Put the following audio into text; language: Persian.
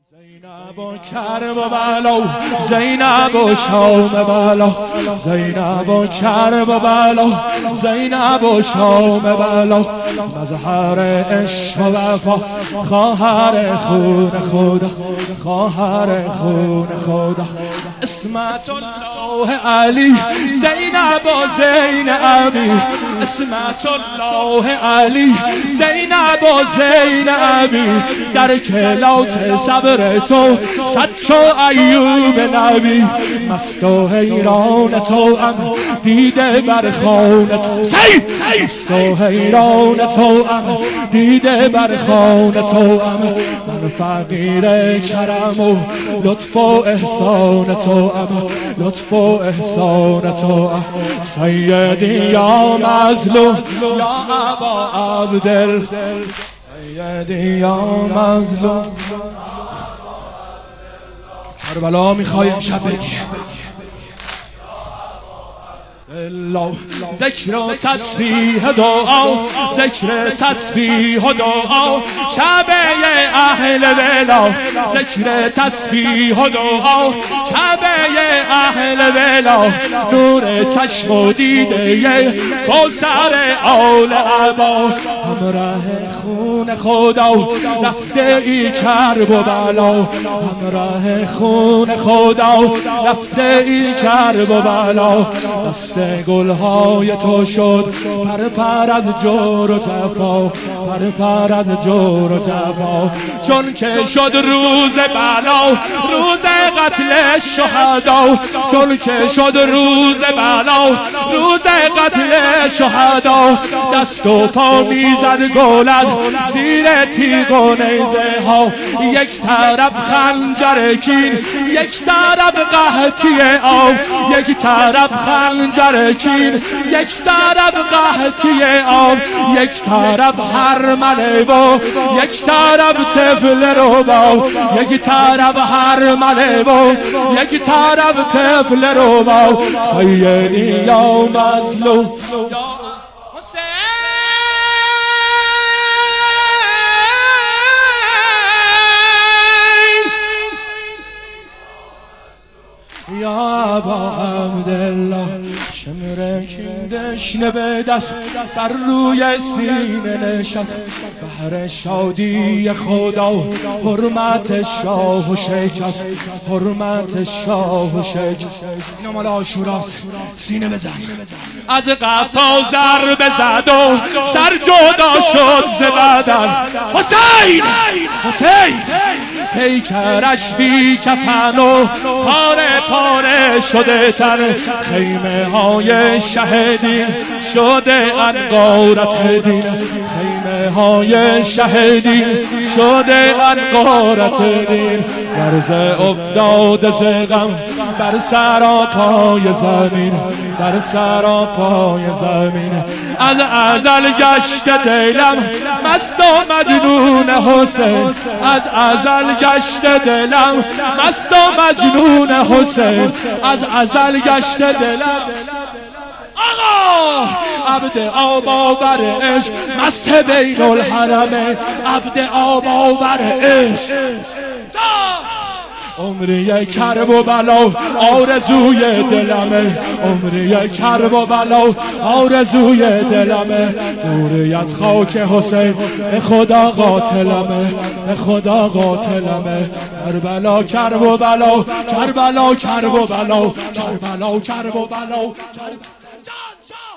زینب و کرب و بلا، زینب و شام بلا، زینب و کرب و بلا، زینب و شام بلا، مظهر عشق و وفا، خواهر خون خدا، خواهر خون خدا، اسمت الله علی، زینب و زینبی، اسمت الله علی، زینب و زینبی، در کلات صبر تو صد شو ایوب نبی، مست و حیران تو ام دیده بر خان تو، مست و حیران تو ام دیده بر خان تو ام، من فقیر کرم و لطف و احسان تو ام، لطف و احسان تو ام، سیدی یا مظلوم یا ابا عبدل، سیدی یا مظلوم. کربلا میخوای امشب بگی الله، ذکر و تسبیح دعا، ذکر تسبیح و دعا، کعبه اهل ولا، ذکر تسبیح و دعا، کعبه اهل ولا، نور چشم و دیده کوثر آل عبا، همراه خون خدا رفته ای کرب و بلا، همراه خون خدا رفته ای کرب و بلا، دست گلهای تو شد پر پر از جور و جفا، پر پر از جور و جفا، چون که شد روز بلا، روز قتل شهدا، چون که شد روز بلا، روز قتل شهدا، دست و پا میزد گلد زیر تیغ و نیزه ها، یک طرف خنجر کین، یک طرف قحطی آب، یک طرف خنجر کین، یک طرف قحطی آب، یک طرف هرمله و یک طرف طفل ربا، یک طرف هرمله و یک طرف طفل ربا، سیدی یا مظلوم یا ابا عبدالله، شمر کیندشنه به دست بر روی سینه نشست، بهر شادی خدا حرمت شاه و شکست، حرمت شاه و شکست. اینو مال عاشوراست، سینه بزن. از قفا ضربه زد و سر جدا شد ز بدن، حسین حسین پیکرش بی کفن و پاره پاره شده تن، خیمه های شهیدین شده انقارت دین، خیمه های شهیدین شده انقارت دین، لرزه افتاده ز غم بر سراپای زمین، بر سراپای زمین، از ازل گشت دلم مست و مجنون حسین، از ازل گشت دلم مست و مجنون حسین، از ازل گشت دلم آقا عبد آباور عشق، مست بین الحرمین، عبد آباور عشق، عمری کرب و بلا آرزوی دلمه، عمری کرب و بلا آرزوی دلمه، دوری از خاک حسین به خدا قاتلمه، به خدا قاتلمه، کربلا کرب و بلا، کربلا کرب و بلا، کربلا کرب و بلا،